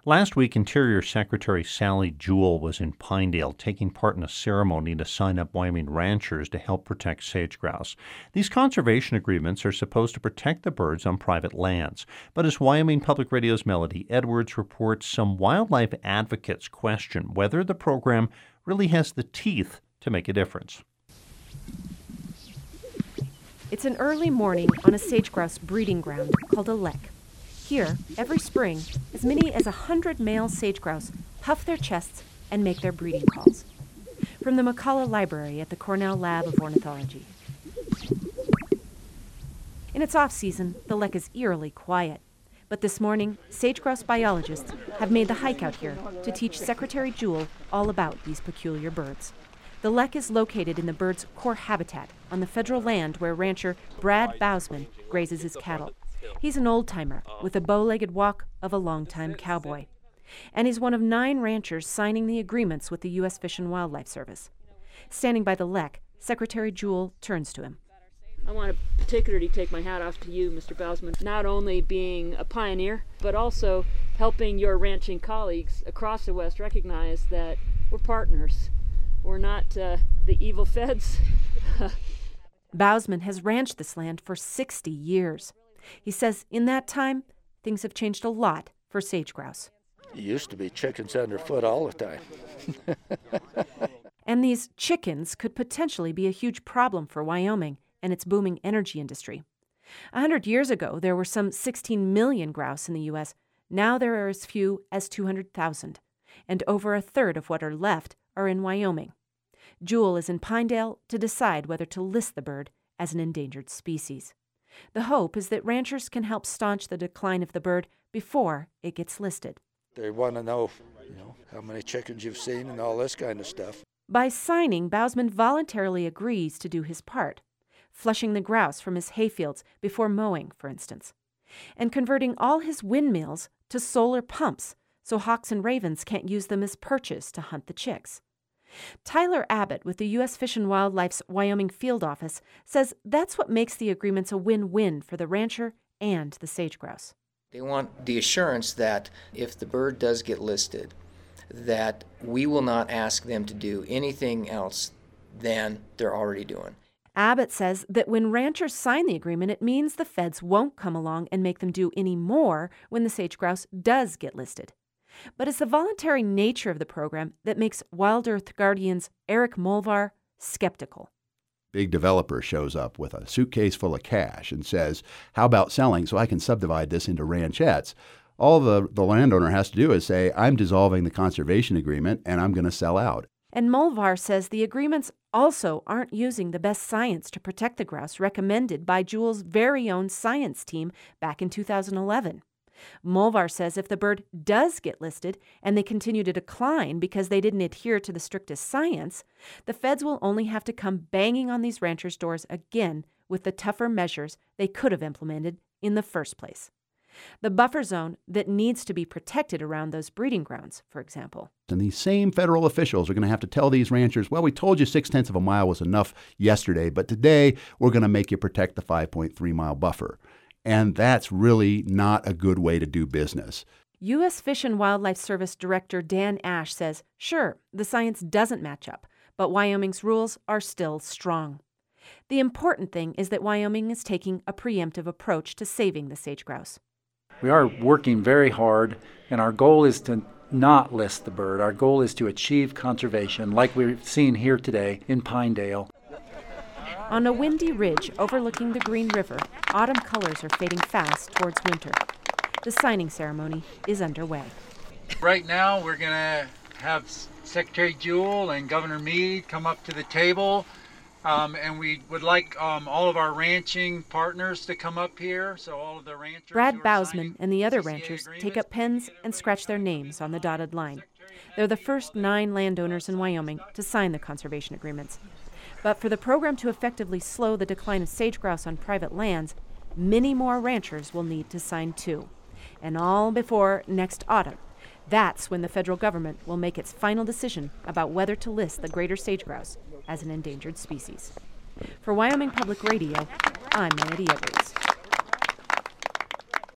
Last week, Interior Secretary Sally Jewell was in Pinedale taking part in a ceremony to sign up Wyoming ranchers to help protect sage grouse. These conservation agreements are supposed to protect the birds on private lands. But as Wyoming Public Radio's Melody Edwards reports, some wildlife advocates question whether the program really has the teeth to make a difference. It's an early morning on a sage grouse breeding ground called a lek. Here, every spring, as many as 100 male sage grouse puff their chests and make their breeding calls. From the McCullough Library at the Cornell Lab of Ornithology. In its off-season, the lek is eerily quiet. But this morning, sage grouse biologists have made the hike out here to teach Secretary Jewell all about these peculiar birds. The lek is located in the bird's core habitat on the federal land where rancher Brad Bousman grazes his cattle. He's an old-timer with a bow-legged walk of a long-time cowboy. And he's one of 9 ranchers signing the agreements with the U.S. Fish and Wildlife Service. Standing by the lek, Secretary Jewell turns to him. I want to particularly take my hat off to you, Mr. Bousman, not only being a pioneer, but also helping your ranching colleagues across the West recognize that we're partners. We're not the evil feds. Bousman has ranched this land for 60 years. He says in that time, things have changed a lot for sage grouse. It used to be chickens underfoot all the time. And these chickens could potentially be a huge problem for Wyoming and its booming energy industry. 100 years ago, there were some 16 million grouse in the U.S. Now there are as few as 200,000, and over a third of what are left are in Wyoming. Jewell is in Pinedale to decide whether to list the bird as an endangered species. The hope is that ranchers can help staunch the decline of the bird before it gets listed. They want to know, how many chickens you've seen and all this kind of stuff. By signing, Bousman voluntarily agrees to do his part, flushing the grouse from his hayfields before mowing, for instance, and converting all his windmills to solar pumps so hawks and ravens can't use them as perches to hunt the chicks. Tyler Abbott with the U.S. Fish and Wildlife's Wyoming Field Office says that's what makes the agreements a win-win for the rancher and the sage grouse. They want the assurance that if the bird does get listed, that we will not ask them to do anything else than they're already doing. Abbott says that when ranchers sign the agreement, it means the feds won't come along and make them do any more when the sage grouse does get listed. But it's the voluntary nature of the program that makes Wild Earth Guardian's Eric Molvar skeptical. Big developer shows up with a suitcase full of cash and says, how about selling so I can subdivide this into ranchettes? All the landowner has to do is say, I'm dissolving the conservation agreement and I'm going to sell out. And Molvar says the agreements also aren't using the best science to protect the grouse recommended by Jewell's very own science team back in 2011. Molvar says if the bird does get listed and they continue to decline because they didn't adhere to the strictest science, the feds will only have to come banging on these ranchers' doors again with the tougher measures they could have implemented in the first place. The buffer zone that needs to be protected around those breeding grounds, for example. And these same federal officials are going to have to tell these ranchers, well, we told you 0.6 of a mile was enough yesterday, but today we're going to make you protect the 5.3-mile buffer. And that's really not a good way to do business. U.S. Fish and Wildlife Service Director Dan Ash says, sure, the science doesn't match up, but Wyoming's rules are still strong. The important thing is that Wyoming is taking a preemptive approach to saving the sage grouse. We are working very hard, and our goal is to not list the bird. Our goal is to achieve conservation like we've seen here today in Pinedale. On a windy ridge overlooking the Green River, autumn colors are fading fast towards winter. The signing ceremony is underway. Right now, we're going to have Secretary Jewell and Governor Meade come up to the table, and we would like all of our ranching partners to come up here. So all of the ranchers. Brad Bousman and the other ranchers take up pens and scratch their names on the dotted line. They're the first 9 landowners in Wyoming to sign the conservation agreements. But for the program to effectively slow the decline of sage grouse on private lands, many more ranchers will need to sign too. And all before next autumn. That's when the federal government will make its final decision about whether to list the greater sage grouse as an endangered species. For Wyoming Public Radio, I'm Melody Edwards.